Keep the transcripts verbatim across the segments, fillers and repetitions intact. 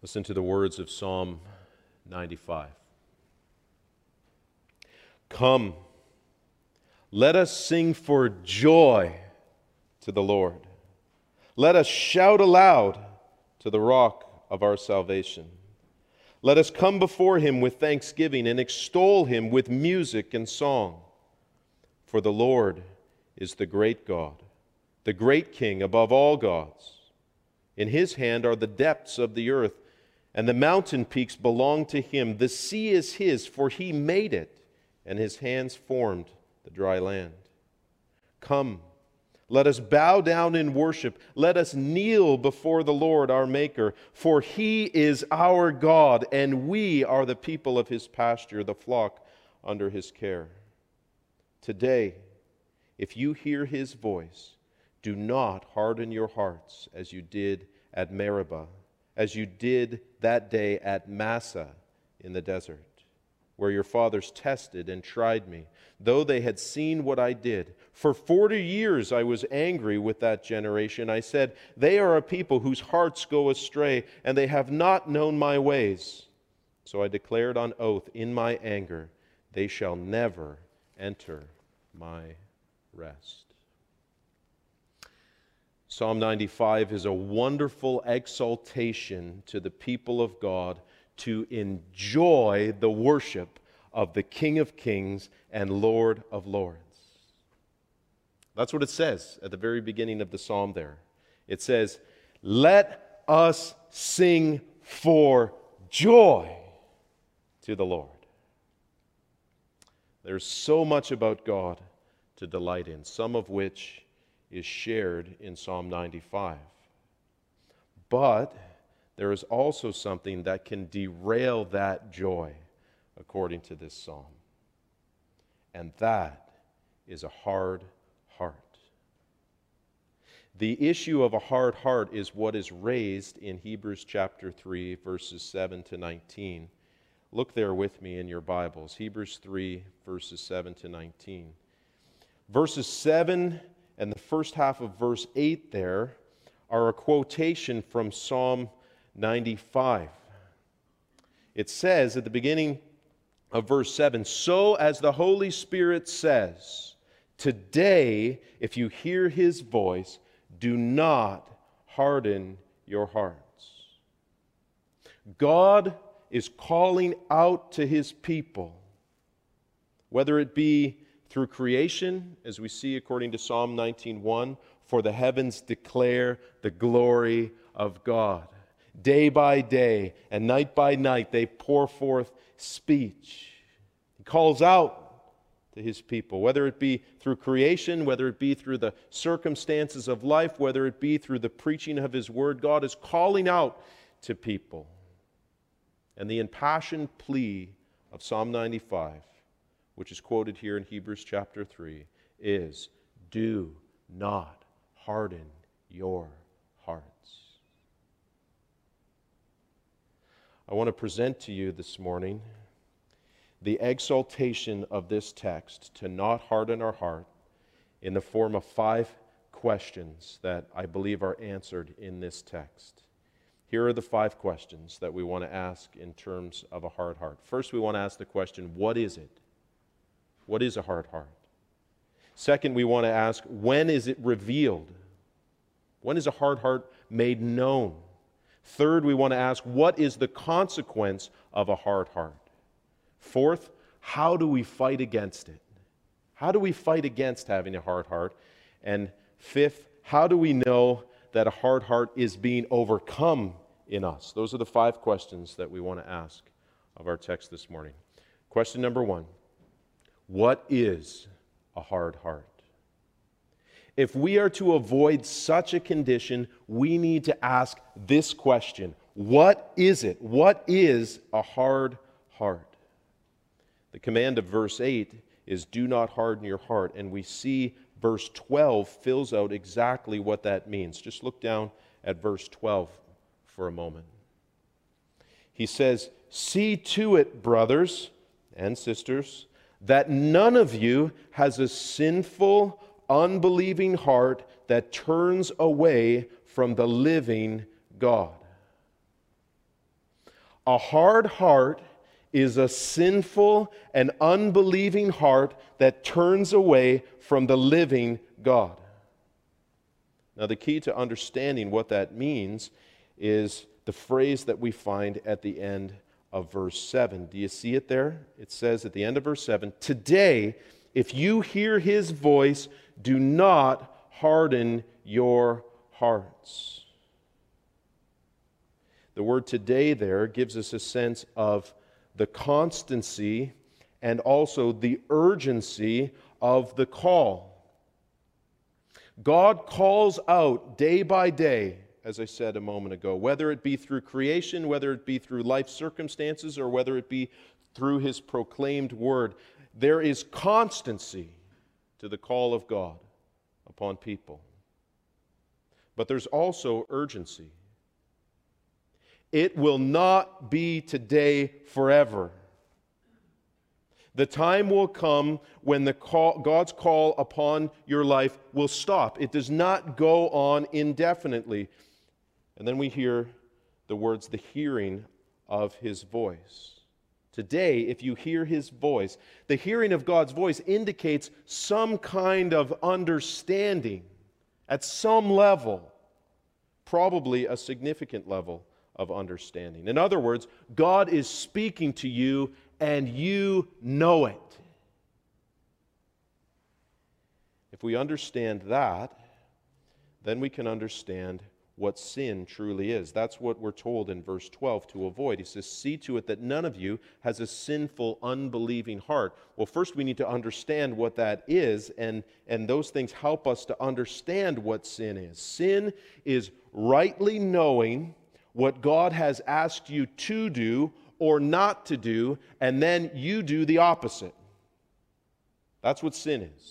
Listen to the words of Psalm ninety-five. Come, let us sing for joy to the Lord. Let us shout aloud to the rock of our salvation. Let us come before him with thanksgiving and extol him with music and song. For the Lord is the great God, the great King above all gods. In his hand are the depths of the earth, and the mountain peaks belong to him. The sea is his, for he made it, and his hands formed the dry land. Come, let us bow down in worship. Let us kneel before the Lord our Maker, for he is our God, and we are the people of his pasture, the flock under his care. Today, if you hear his voice, do not harden your hearts as you did at Meribah, as you did that day at Massah in the desert, where your fathers tested and tried me, though they had seen what I did. For forty years I was angry with that generation. I said, they are a people whose hearts go astray, and they have not known my ways. So I declared on oath in my anger, they shall never enter my rest. Psalm ninety-five is a wonderful exaltation to the people of God to enjoy the worship of the King of Kings and Lord of Lords. That's what it says at the very beginning of the psalm there. It says, let us sing for joy to the Lord. There's so much about God to delight in, some of which is shared in Psalm ninety-five. But there is also something that can derail that joy, according to this psalm. And that is a hard heart. The issue of a hard heart is what is raised in Hebrews chapter three, verses seven to nineteen. Look there with me in your Bibles. Hebrews three, verses seven to nineteen. Verses seven and the first half of verse eight there are a quotation from Psalm ninety-five. It says at the beginning of verse seven, so as the Holy Spirit says, today, if you hear his voice, do not harden your hearts. God is calling out to his people, whether it be through creation, as we see according to Psalm nineteen one, for the heavens declare the glory of God. Day by day and night by night they pour forth speech. He calls out to his people, whether it be through creation, whether it be through the circumstances of life, whether it be through the preaching of his word. God is calling out to people. And the impassioned plea of Psalm ninety-five, which is quoted here in Hebrews chapter three, is, do not harden your hearts. I want to present to you this morning the exaltation of this text to not harden our heart in the form of five questions that I believe are answered in this text. Here are the five questions that we want to ask in terms of a hard heart. First, we want to ask the question, what is it? What is a hard heart? Second, we want to ask, when is it revealed? When is a hard heart made known? Third, we want to ask, what is the consequence of a hard heart? Fourth, how do we fight against it? How do we fight against having a hard heart? And fifth, how do we know that a hard heart is being overcome in us? Those are the five questions that we want to ask of our text this morning. Question number one, what is a hard heart? If we are to avoid such a condition, we need to ask this question. What is it? What is a hard heart? The command of verse eight is do not harden your heart, and we see verse twelve fills out exactly what that means. Just look down at verse twelve for a moment. He says, see to it, brothers and sisters, that none of you has a sinful, unbelieving heart that turns away from the living God. A hard heart is a sinful and unbelieving heart that turns away from the living God. Now, the key to understanding what that means is the phrase that we find at the end of verse seven. Do you see it there? It says at the end of verse seven, "Today, if you hear his voice, do not harden your hearts." The word "today" there gives us a sense of the constancy and also the urgency of the call. God calls out day by day, as I said a moment ago, whether it be through creation, whether it be through life circumstances, or whether it be through his proclaimed word. There is constancy to the call of God upon people. But there's also urgency. It will not be today forever. The time will come when the call, God's call upon your life will stop. It does not go on indefinitely. And then we hear the words, the hearing of his voice. Today, if you hear his voice, the hearing of God's voice indicates some kind of understanding at some level, probably a significant level of understanding. In other words, God is speaking to you and you know it. If we understand that, then we can understand what sin truly is. That's what we're told in verse twelve to avoid. He says, "See to it that none of you has a sinful, unbelieving heart." Well, first we need to understand what that is, and, and those things help us to understand what sin is. Sin is rightly knowing what God has asked you to do or not to do, and then you do the opposite. That's what sin is.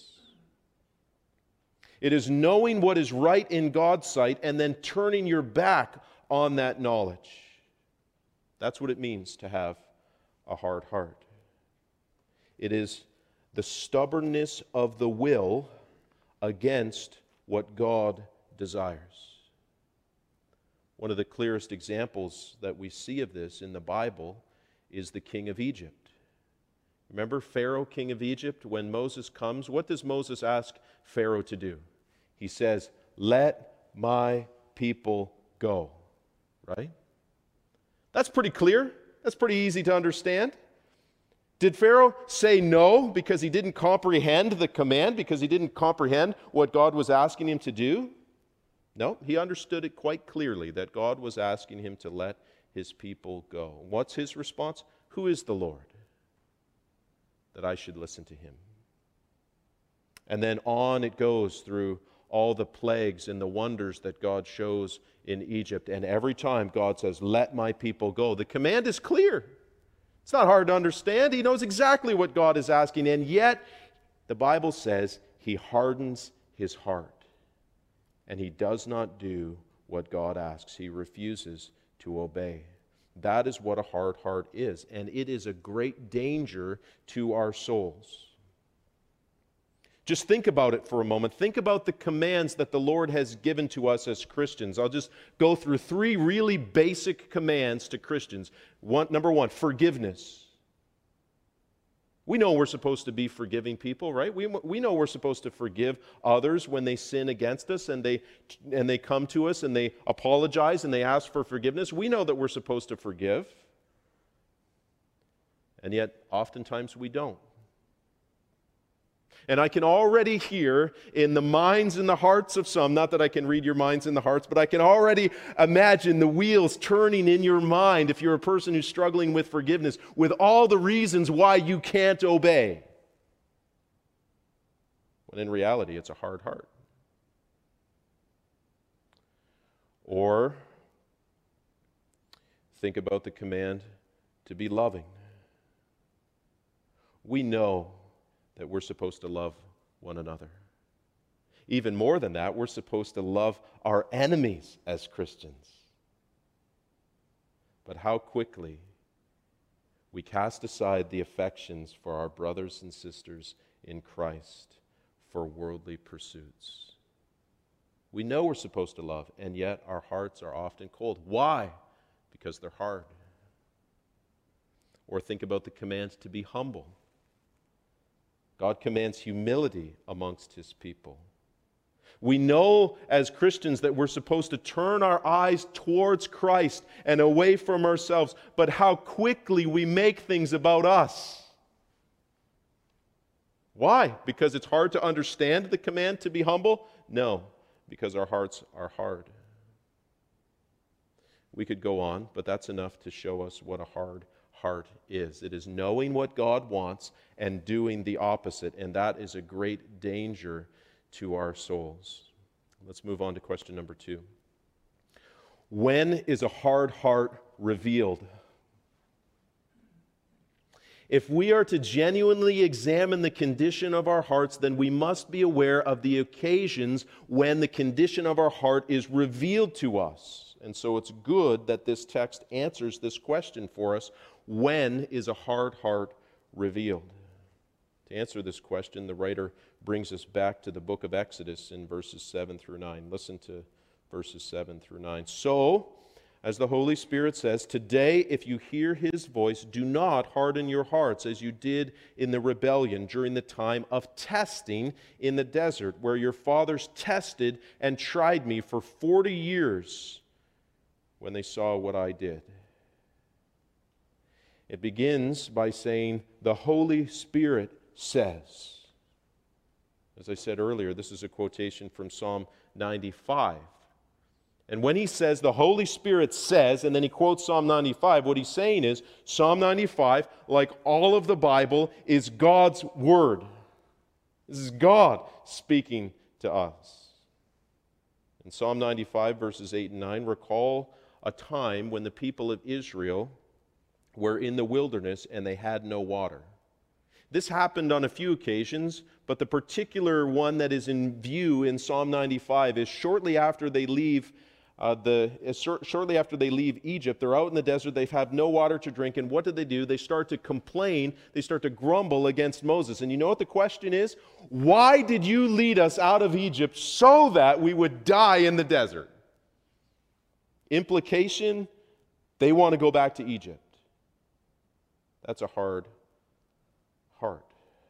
It is knowing what is right in God's sight and then turning your back on that knowledge. That's what it means to have a hard heart. It is the stubbornness of the will against what God desires. One of the clearest examples that we see of this in the Bible is the king of Egypt. Remember Pharaoh, king of Egypt? When Moses comes, what does Moses ask Pharaoh to do? He says, "Let my people go." Right? That's pretty clear. That's pretty easy to understand. Did Pharaoh say no because he didn't comprehend the command, because he didn't comprehend what God was asking him to do? No, he understood it quite clearly that God was asking him to let his people go. What's his response? "Who is the Lord that I should listen to him?" And then on it goes through all the plagues and the wonders that God shows in Egypt. And every time God says, "Let my people go," the command is clear. It's not hard to understand. He knows exactly what God is asking. And yet, the Bible says he hardens his heart. And he does not do what God asks. He refuses to obey. That is what a hard heart is. And it is a great danger to our souls. Just think about it for a moment. Think about the commands that the Lord has given to us as Christians. I'll just go through three really basic commands to Christians. One, number one, forgiveness. We know we're supposed to be forgiving people, right? We, we know we're supposed to forgive others when they sin against us and they, and they come to us and they apologize and they ask for forgiveness. We know that we're supposed to forgive. And yet, oftentimes we don't. And I can already hear in the minds and the hearts of some, not that I can read your minds and the hearts, but I can already imagine the wheels turning in your mind if you're a person who's struggling with forgiveness, with all the reasons why you can't obey. When in reality, it's a hard heart. Or think about the command to be loving. We know that we're supposed to love one another. Even more than that, we're supposed to love our enemies as Christians. But how quickly we cast aside the affections for our brothers and sisters in Christ for worldly pursuits. We know we're supposed to love, and yet our hearts are often cold. Why? Because they're hard. Or think about the command to be humble. God commands humility amongst his people. We know as Christians that we're supposed to turn our eyes towards Christ and away from ourselves, but how quickly we make things about us. Why? Because it's hard to understand the command to be humble? No, because our hearts are hard. We could go on, but that's enough to show us what a hard heart is. It is knowing what God wants and doing the opposite, and that is a great danger to our souls. Let's move on to question number two. When is a hard heart revealed? If we are to genuinely examine the condition of our hearts, then we must be aware of the occasions when the condition of our heart is revealed to us. And so it's good that this text answers this question for us. When is a hard heart revealed? To answer this question, the writer brings us back to the book of Exodus in verses seven through nine. Listen to verses seven through nine. So, as the Holy Spirit says, today if you hear his voice, do not harden your hearts as you did in the rebellion during the time of testing in the desert, where your fathers tested and tried me for forty years when they saw what I did. It begins by saying, the Holy Spirit says. As I said earlier, this is a quotation from Psalm ninety-five. And when he says, the Holy Spirit says, and then he quotes Psalm ninety-five, what he's saying is, Psalm ninety-five, like all of the Bible, is God's word. This is God speaking to us. In Psalm ninety-five, verses eight and nine, recall a time when the people of Israel were in the wilderness and they had no water. This happened on a few occasions, but the particular one that is in view in Psalm ninety-five is shortly after they leave uh, the uh, shortly after they leave Egypt. They're out in the desert. They have no water to drink, and what do they do? They start to complain. They start to grumble against Moses. And you know what the question is? Why did you lead us out of Egypt so that we would die in the desert? Implication: they want to go back to Egypt. That's a hard heart.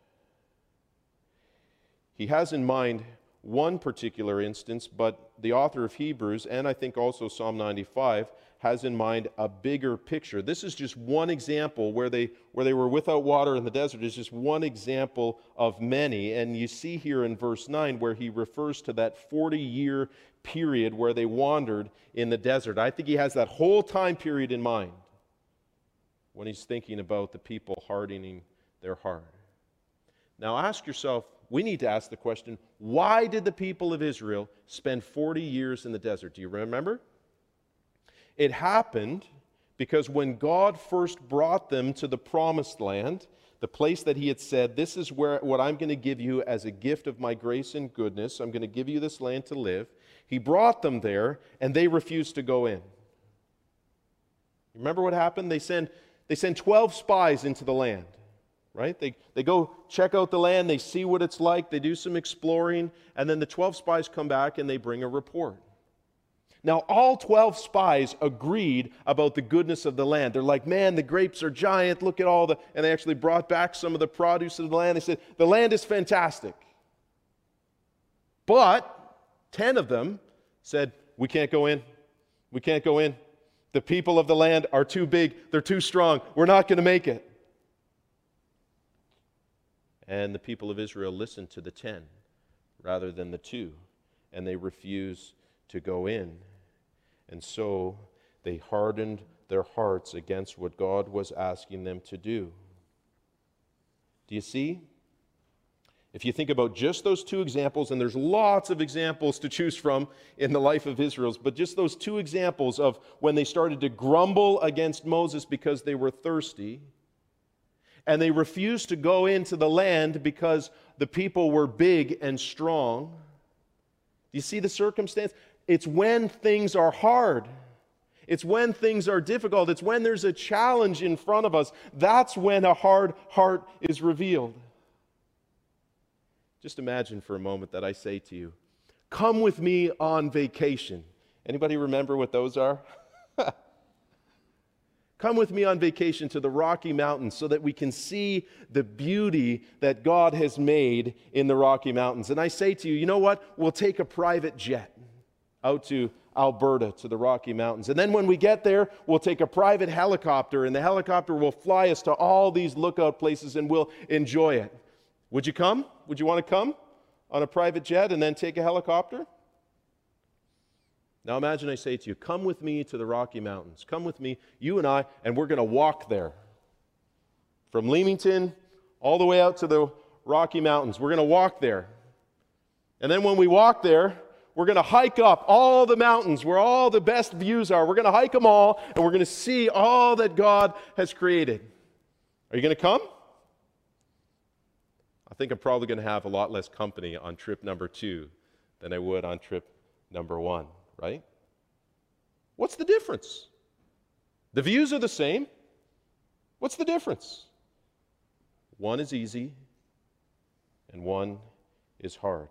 He has in mind one particular instance, but the author of Hebrews, and I think also Psalm ninety-five, has in mind a bigger picture. This is just one example where they where they were without water in the desert. Is just one example of many. And you see here in verse nine where he refers to that forty-year period where they wandered in the desert. I think he has that whole time period in mind when he's thinking about the people hardening their heart. Now ask yourself, we need to ask the question, why did the people of Israel spend forty years in the desert? Do you remember? It happened because when God first brought them to the promised land, the place that he had said, this is where what I'm going to give you as a gift of my grace and goodness, I'm going to give you this land to live. He brought them there and they refused to go in. Remember what happened? They send they send twelve spies into the land. Right? They, they go check out the land, they see what it's like, they do some exploring, and then the twelve spies come back and they bring a report. Now, all twelve spies agreed about the goodness of the land. They're like, man, the grapes are giant, look at all the... And they actually brought back some of the produce of the land. They said, the land is fantastic. But ten of them said, we can't go in. We can't go in. The people of the land are too big. They're too strong. We're not going to make it. And the people of Israel listened to the ten rather than the two, and they refused to go in. And so they hardened their hearts against what God was asking them to do. Do you see? If you think about just those two examples, and there's lots of examples to choose from in the life of Israel, but just those two examples of when they started to grumble against Moses because they were thirsty, and they refused to go into the land because the people were big and strong. Do you see the circumstance? It's when things are hard. It's when things are difficult. It's when there's a challenge in front of us. That's when a hard heart is revealed. Just imagine for a moment that I say to you, come with me on vacation. Anybody remember what those are? Come with me on vacation to the Rocky Mountains so that we can see the beauty that God has made in the Rocky Mountains. And I say to you, you know what? We'll take a private jet out to Alberta to the Rocky Mountains. And then when we get there, we'll take a private helicopter, and the helicopter will fly us to all these lookout places, and we'll enjoy it. Would you come? Would you want to come on a private jet and then take a helicopter? Now imagine I say to you, come with me to the Rocky Mountains. Come with me, you and I, and we're going to walk there. From Leamington all the way out to the Rocky Mountains. We're going to walk there. And then when we walk there, we're going to hike up all the mountains where all the best views are. We're going to hike them all, and we're going to see all that God has created. Are you going to come? I think I'm probably going to have a lot less company on trip number two than I would on trip number one, right? What's the difference? The views are the same. What's the difference? One is easy, and one is hard.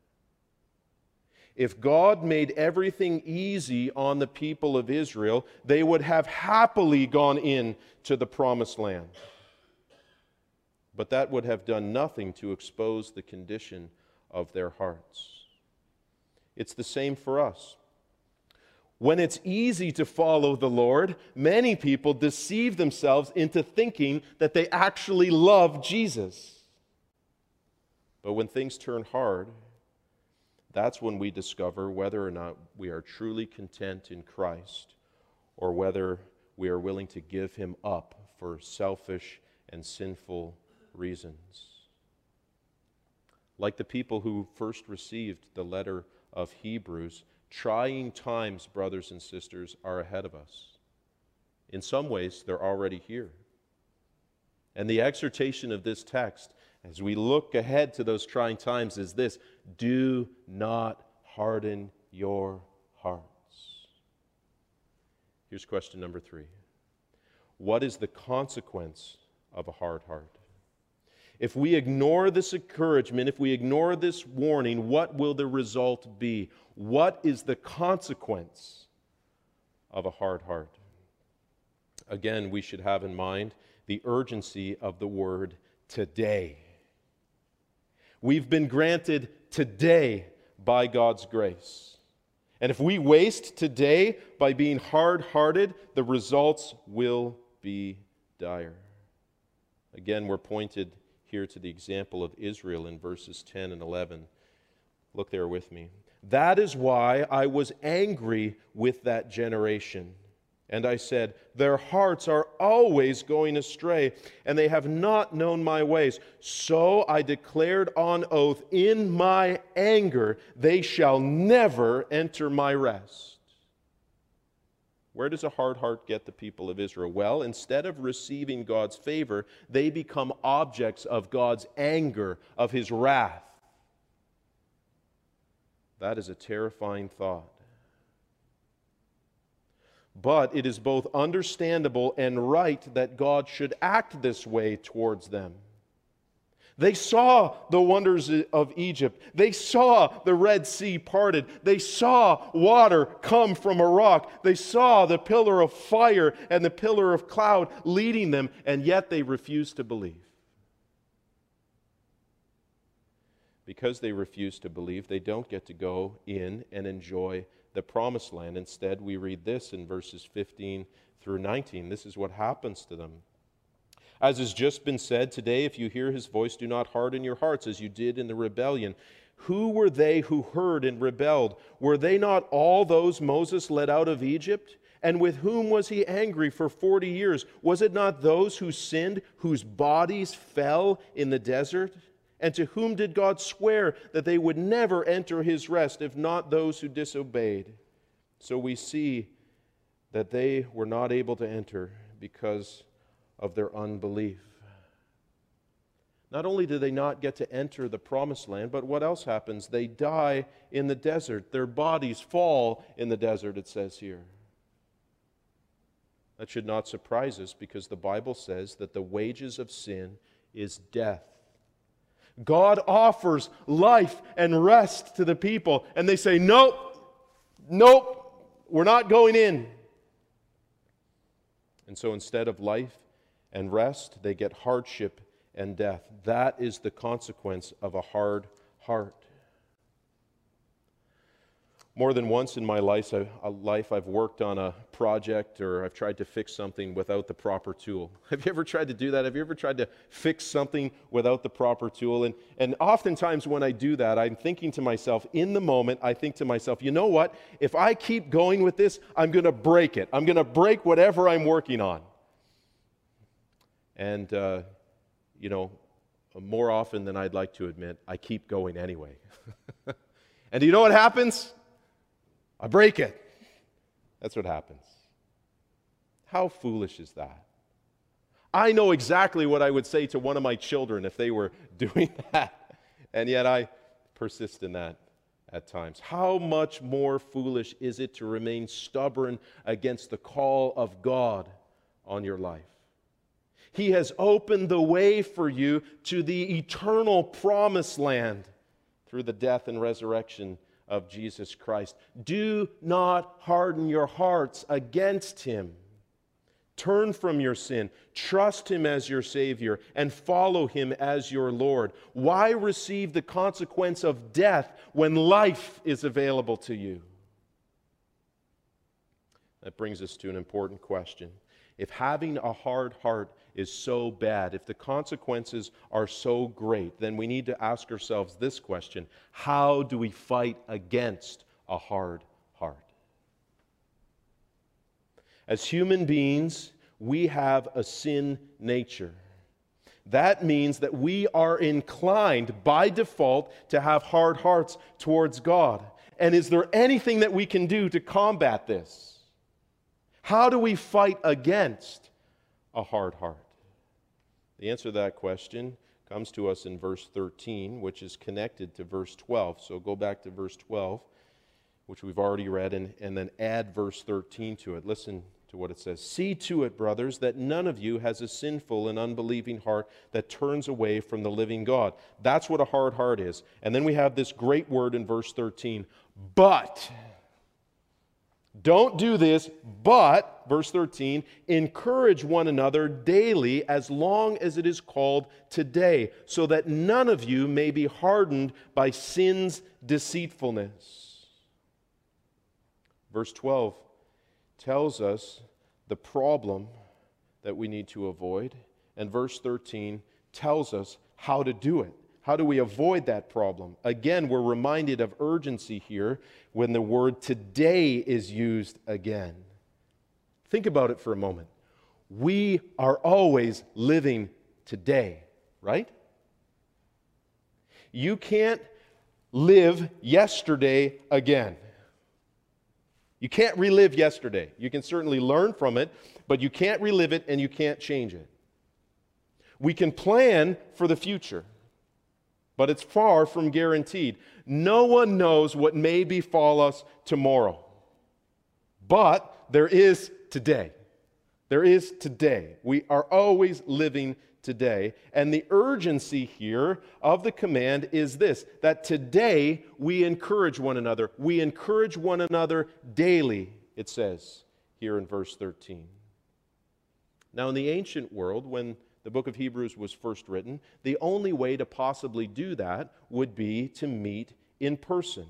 If God made everything easy on the people of Israel, they would have happily gone in to the promised land. But that would have done nothing to expose the condition of their hearts. It's the same for us. When it's easy to follow the Lord, many people deceive themselves into thinking that they actually love Jesus. But when things turn hard, that's when we discover whether or not we are truly content in Christ or whether we are willing to give Him up for selfish and sinful reasons. Like the people who first received the letter of Hebrews, trying times, brothers and sisters, are ahead of us. In some ways, they're already here. And the exhortation of this text, as we look ahead to those trying times, is this: do not harden your hearts. Here's question number three. What is the consequence of a hard heart? If we ignore this encouragement, if we ignore this warning, what will the result be? What is the consequence of a hard heart? Again, we should have in mind the urgency of the word today. We've been granted today by God's grace. And if we waste today by being hard-hearted, the results will be dire. Again, we're pointed here to the example of Israel in verses ten and eleven. Look there with me. That is why I was angry with that generation. And I said, their hearts are always going astray, and they have not known my ways. So I declared on oath, in my anger, they shall never enter my rest. Where does a hard heart get the people of Israel? Well, instead of receiving God's favor, they become objects of God's anger, of His wrath. That is a terrifying thought. But it is both understandable and right that God should act this way towards them. They saw the wonders of Egypt. They saw the Red Sea parted. They saw water come from a rock. They saw the pillar of fire and the pillar of cloud leading them, and yet they refused to believe. Because they refuse to believe, they don't get to go in and enjoy the promised land. Instead, we read this in verses fifteen through nineteen. This is what happens to them. As has just been said, today, if you hear His voice, do not harden your hearts as you did in the rebellion. Who were they who heard and rebelled? Were they not all those Moses led out of Egypt? And with whom was He angry for forty years? Was it not those who sinned, whose bodies fell in the desert? And to whom did God swear that they would never enter His rest, if not those who disobeyed? So we see that they were not able to enter because of their unbelief. Not only do they not get to enter the promised land, but what else happens? They die in the desert. Their bodies fall in the desert, it says here. That should not surprise us, because the Bible says that the wages of sin is death. God offers life and rest to the people, and they say, nope, nope, we're not going in. And so instead of life and rest, they get hardship and death. That is the consequence of a hard heart. More than once in my life, life, I've worked on a project or I've tried to fix something without the proper tool. Have you ever tried to do that? Have you ever tried to fix something without the proper tool? And, and oftentimes when I do that, I'm thinking to myself, in the moment, I think to myself, you know what? If I keep going with this, I'm going to break it. I'm going to break whatever I'm working on. And, uh, you know, more often than I'd like to admit, I keep going anyway. And do you know what happens? I break it. That's what happens. How foolish is that? I know exactly what I would say to one of my children if they were doing that, and yet I persist in that at times. How much more foolish is it to remain stubborn against the call of God on your life? He has opened the way for you to the eternal promised land through the death and resurrection of Jesus Christ. Do not harden your hearts against Him. Turn from your sin, trust Him as your Savior, and follow Him as your Lord. Why receive the consequence of death when life is available to you? That brings us to an important question. If having a hard heart is so bad, if the consequences are so great, then we need to ask ourselves this question: how do we fight against a hard heart? As human beings, we have a sin nature. That means that we are inclined by default to have hard hearts towards God. And is there anything that we can do to combat this? How do we fight against a hard heart? The answer to that question comes to us in verse thirteen, which is connected to verse twelve. So go back to verse twelve, which we've already read, and, and then add verse thirteen to it. Listen to what it says. See to it, brothers, that none of you has a sinful and unbelieving heart that turns away from the living God. That's what a hard heart is. And then we have this great word in verse thirteen, but. Don't do this, but, verse thirteen, encourage one another daily as long as it is called today, so that none of you may be hardened by sin's deceitfulness. Verse twelve tells us the problem that we need to avoid, and verse thirteen tells us how to do it. How do we avoid that problem? Again, we're reminded of urgency here when the word today is used again. Think about it for a moment. We are always living today, right? You can't live yesterday again. You can't relive yesterday. You can certainly learn from it, but you can't relive it and you can't change it. We can plan for the future, but it's far from guaranteed. No one knows what may befall us tomorrow. But there is today. There is today. We are always living today. And the urgency here of the command is this, that today we encourage one another. We encourage one another daily, it says here in verse thirteen. Now, in the ancient world, when the book of Hebrews was first written, the only way to possibly do that would be to meet in person.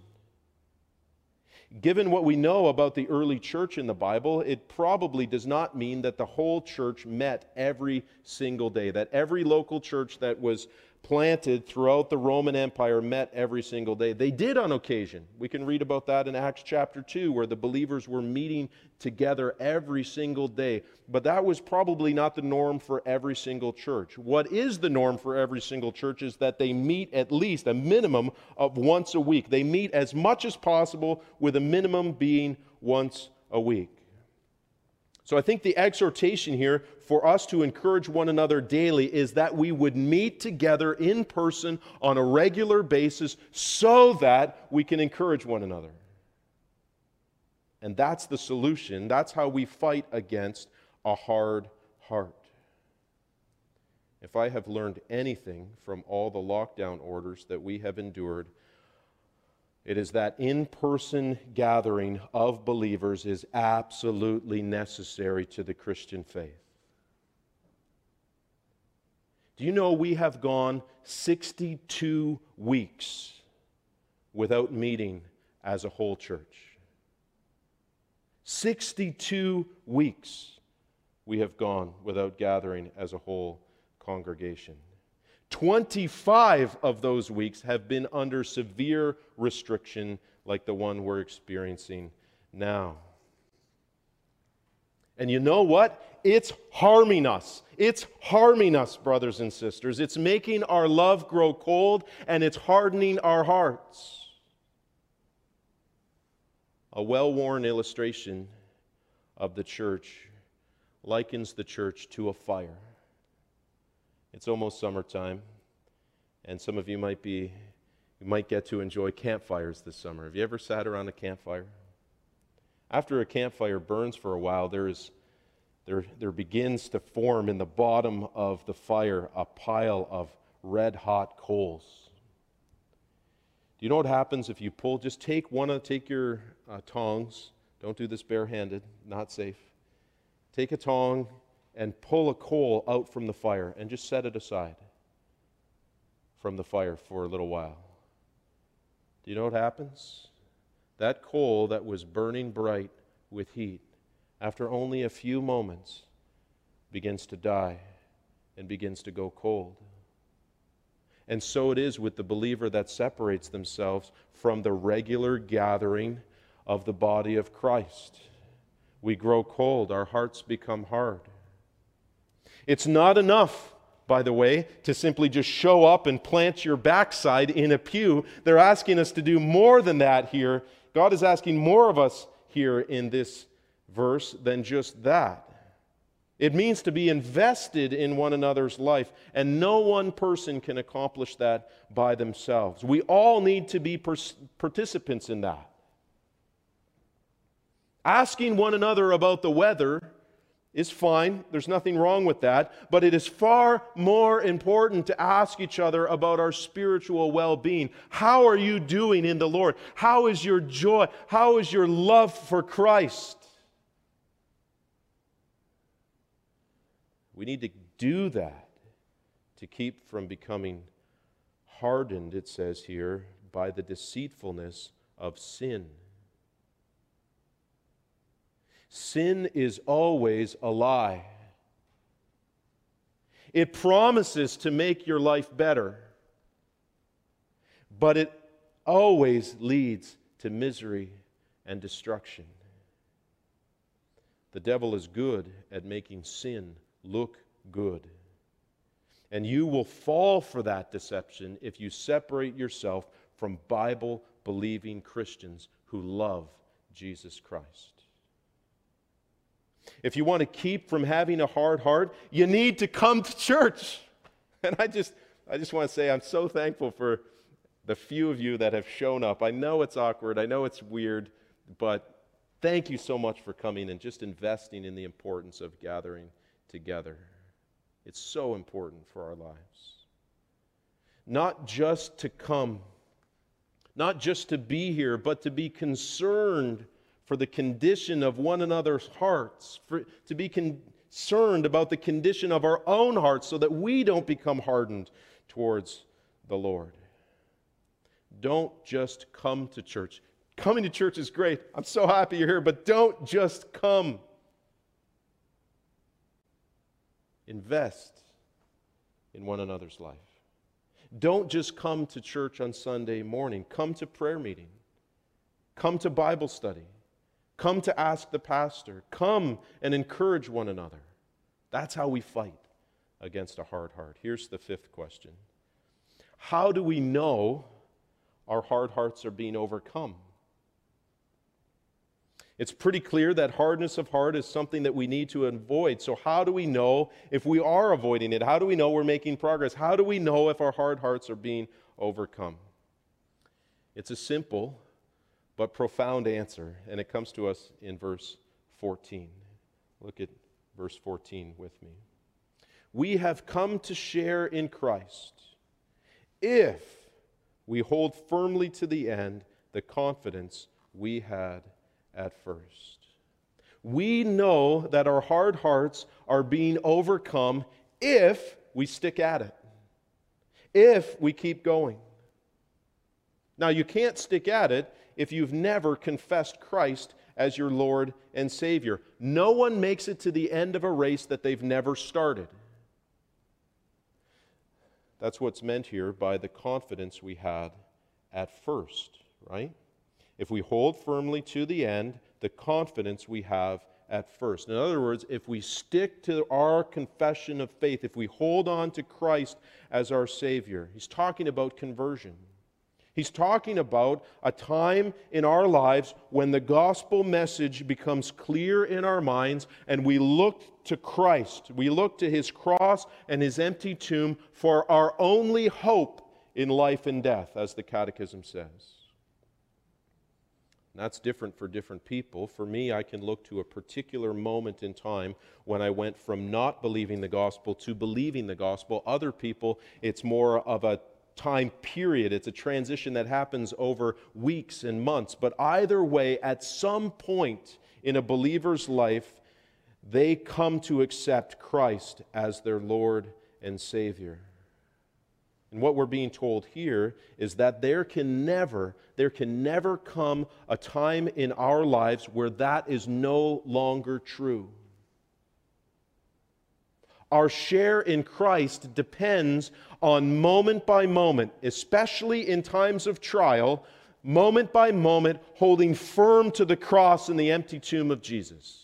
Given what we know about the early church in the Bible, it probably does not mean that the whole church met every single day, that every local church that was planted throughout the Roman Empire met every single day. They did on occasion. We can read about that in Acts chapter two, where the believers were meeting together every single day. But that was probably not the norm for every single church. What is the norm for every single church is that they meet at least a minimum of once a week. They meet as much as possible, with a minimum being once a week. So I think the exhortation here for us to encourage one another daily is that we would meet together in person on a regular basis so that we can encourage one another. And that's the solution. That's how we fight against a hard heart. If I have learned anything from all the lockdown orders that we have endured, It is that in-person gathering of believers is absolutely necessary to the Christian faith. Do you know we have gone sixty-two weeks without meeting as a whole church? sixty-two weeks we have gone without gathering as a whole congregation. twenty-five of those weeks have been under severe restriction like the one we're experiencing now. And you know what? It's harming us. It's harming us, brothers and sisters. It's making our love grow cold, and it's hardening our hearts. A well-worn illustration of the church likens the church to a fire. It's almost summertime, and some of you might be, you might get to enjoy campfires this summer. Have you ever sat around a campfire? After a campfire burns for a while, there is there there begins to form in the bottom of the fire a pile of red-hot coals. Do you know what happens if you pull? Just take one of take your uh, tongs. Don't do this barehanded, not safe. Take a tong and pull a coal out from the fire and just set it aside from the fire for a little while. Do you know what happens? That coal that was burning bright with heat, after only a few moments, begins to die and begins to go cold. And so it is with the believer that separates themselves from the regular gathering of the body of Christ. We grow cold, our hearts become hard. It's not enough, by the way, to simply just show up and plant your backside in a pew. They're asking us to do more than that here. God is asking more of us here in this verse than just that. It means to be invested in one another's life, and no one person can accomplish that by themselves. We all need to be pers- participants in that. Asking one another about the weather is fine. There's nothing wrong with that. But it is far more important to ask each other about our spiritual well-being. How are you doing in the Lord? How is your joy? How is your love for Christ? We need to do that to keep from becoming hardened, it says here, by the deceitfulness of sin. Sin is always a lie. It promises to make your life better, but it always leads to misery and destruction. The devil is good at making sin look good. And you will fall for that deception if you separate yourself from Bible-believing Christians who love Jesus Christ. If you want to keep from having a hard heart, you need to come to church. And I just I just want to say I'm so thankful for the few of you that have shown up. I know it's awkward, I know it's weird, but thank you so much for coming and just investing in the importance of gathering together. It's so important for our lives. Not just to come, not just to be here, but to be concerned for the condition of one another's hearts, for, to be concerned about the condition of our own hearts so that we don't become hardened towards the Lord. Don't just come to church. Coming to church is great. I'm so happy you're here, but don't just come. Invest in one another's life. Don't just come to church on Sunday morning. Come to prayer meeting. Come to Bible study. Come to ask the pastor. Come and encourage one another. That's how we fight against a hard heart. Here's the fifth question. How do we know our hard hearts are being overcome? It's pretty clear that hardness of heart is something that we need to avoid. So how do we know if we are avoiding it? How do we know we're making progress? How do we know if our hard hearts are being overcome? It's a simple but profound answer, and it comes to us in verse fourteen. Look at verse fourteen with me. We have come to share in Christ if we hold firmly to the end the the confidence we had at first. We know that our hard hearts are being overcome if we stick at it, if we keep going. Now, you can't stick at it if you've never confessed Christ as your Lord and Savior. No one makes it to the end of a race that they've never started. That's what's meant here by the confidence we had at first, right? If we hold firmly to the end, the confidence we have at first. In other words, if we stick to our confession of faith, if we hold on to Christ as our Savior, he's talking about conversion. He's talking about a time in our lives when the gospel message becomes clear in our minds and we look to Christ. We look to his cross and his empty tomb for our only hope in life and death, as the Catechism says. And that's different for different people. For me, I can look to a particular moment in time when I went from not believing the gospel to believing the gospel. Other people, it's more of a time period. It's a transition that happens over weeks and months. But either way, at some point in a believer's life, they come to accept Christ as their Lord and Savior. And what we're being told here is that there can never, there can never come a time in our lives where that is no longer true. Our share in Christ depends on moment by moment, especially in times of trial, moment by moment, holding firm to the cross and the empty tomb of Jesus.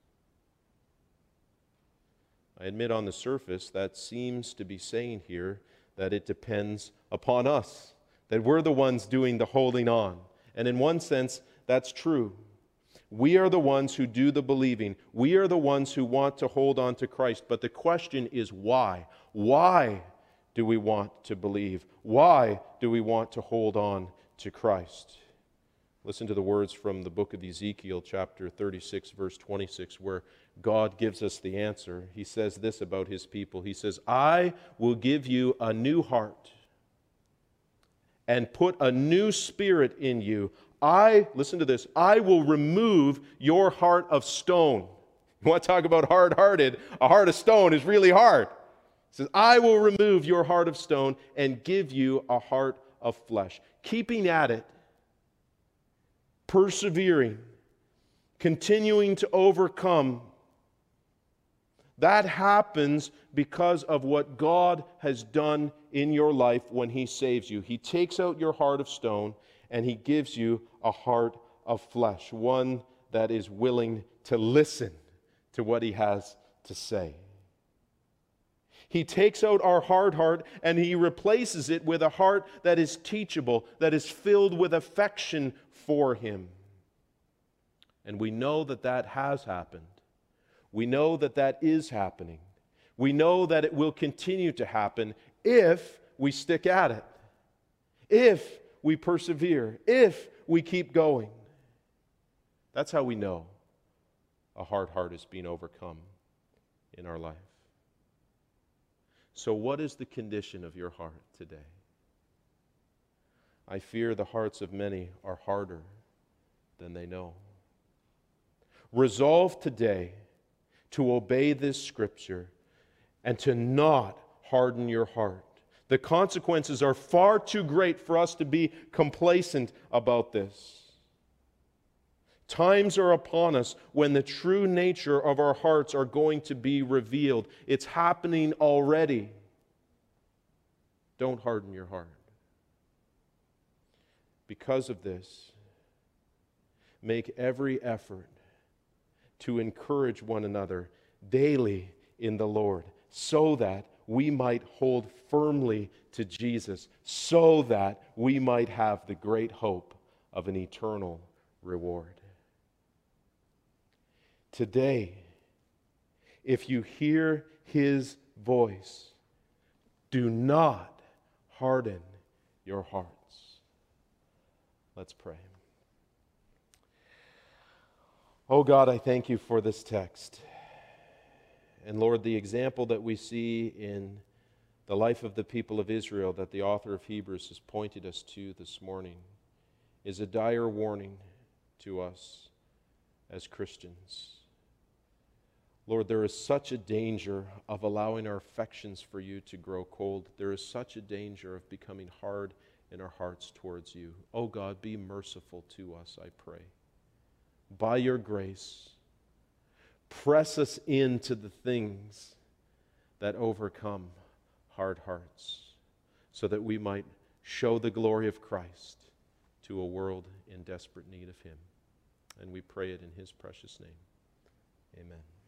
I admit on the surface that seems to be saying here that it depends upon us, that we're the ones doing the holding on. And in one sense, that's true. We are the ones who do the believing. We are the ones who want to hold on to Christ. But the question is why? Why do we want to believe? Why do we want to hold on to Christ? Listen to the words from the book of Ezekiel, chapter thirty-six, verse twenty-six, where God gives us the answer. He says this about his people. He says, I will give you a new heart and put a new spirit in you. I, listen to this, I will remove your heart of stone. You want to talk about hard-hearted? A heart of stone is really hard. He says, I will remove your heart of stone and give you a heart of flesh. Keeping at it, persevering, continuing to overcome. That happens because of what God has done in your life when he saves you. He takes out your heart of stone and he gives you a heart of flesh, one that is willing to listen to what he has to say. He takes out our hard heart and he replaces it with a heart that is teachable, that is filled with affection for him. And we know that that has happened. We know that that is happening. We know that it will continue to happen if we stick at it, if we persevere, if we keep going. That's how we know a hard heart is being overcome in our life. So what is the condition of your heart today? I fear the hearts of many are harder than they know. Resolve today to obey this scripture and to not harden your heart. The consequences are far too great for us to be complacent about this. Times are upon us when the true nature of our hearts are going to be revealed. It's happening already. Don't harden your heart. Because of this, make every effort to encourage one another daily in the Lord, so that we might hold firmly to Jesus, so that we might have the great hope of an eternal reward. Today, if you hear his voice, do not harden your hearts. Let's pray. Oh God, I thank you for this text. And Lord, the example that we see in the life of the people of Israel that the author of Hebrews has pointed us to this morning is a dire warning to us as Christians. Lord, there is such a danger of allowing our affections for you to grow cold. There is such a danger of becoming hard in our hearts towards you. Oh God, be merciful to us, I pray. By your grace, press us into the things that overcome hard hearts, so that we might show the glory of Christ to a world in desperate need of him. And we pray it in his precious name. Amen.